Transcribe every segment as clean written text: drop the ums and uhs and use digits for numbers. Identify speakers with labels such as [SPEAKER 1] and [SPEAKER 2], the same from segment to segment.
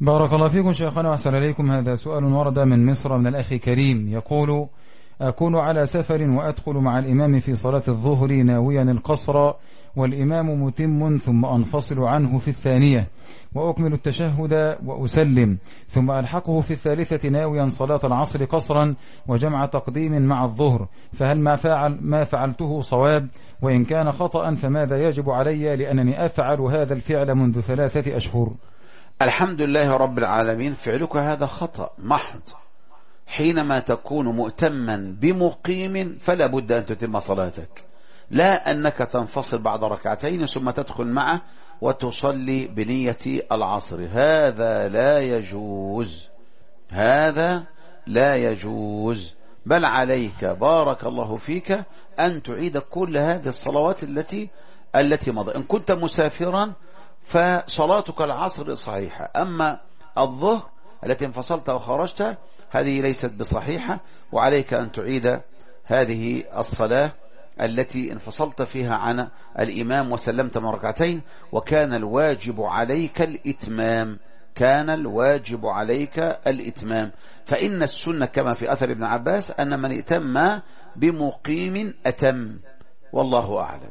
[SPEAKER 1] بارك الله فيكم شيخنا وأحسن إليكم. هذا سؤال ورد من مصر من الأخ كريم يقول: أكون على سفر وأدخل مع الإمام في صلاة الظهر ناويا القصر والإمام متم، ثم أنفصل عنه في الثانية وأكمل التشهد وأسلم، ثم ألحقه في الثالثة ناويا صلاة العصر قصرا وجمع تقديم مع الظهر، فهل ما فعلته صواب؟ وإن كان خطأ فماذا يجب علي، لأنني أفعل هذا الفعل منذ 3 أشهر؟
[SPEAKER 2] الحمد لله رب العالمين. فعلك هذا خطأ محض. حينما تكون مؤتما بمقيم فلا بد أن تتم صلاتك، لا أنك تنفصل بعد ركعتين ثم تدخل معه وتصلي بنية العصر. هذا لا يجوز، هذا لا يجوز. بل عليك بارك الله فيك أن تعيد كل هذه الصلوات التي مضى. إن كنت مسافرا فصلاتك العصر صحيحة، أما الظهر التي انفصلت وخرجت هذه ليست بصحيحة، وعليك أن تعيد هذه الصلاة التي انفصلت فيها عن الإمام وسلمت من ركعتين، وكان الواجب عليك الإتمام، كان الواجب عليك الإتمام. فإن السنة كما في أثر ابن عباس أن من ائتم بمقيم أتم، والله أعلم.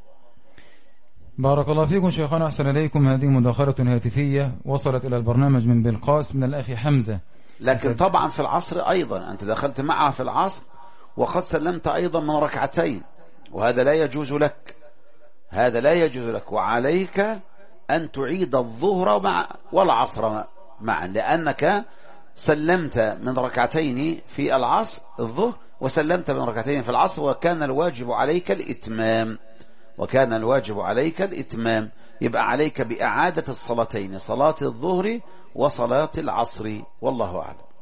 [SPEAKER 1] بارك الله فيكم شيخنا أحسن إليكم. هذه مداخلة هاتفية وصلت إلى البرنامج من بلقاس من الأخ حمزة.
[SPEAKER 2] لكن طبعا في العصر أيضا أنت دخلت معها في العصر وقد سلمت أيضا من ركعتين، وهذا لا يجوز لك، هذا لا يجوز لك. وعليك أن تعيد الظهر والعصر معا، لأنك سلمت من ركعتين في العصر الظهر وسلمت من ركعتين في العصر، وكان الواجب عليك الإتمام، وكان الواجب عليك الإتمام. يبقى عليك بإعادة الصلاتين، صلاة الظهر وصلاة العصر، والله أعلم.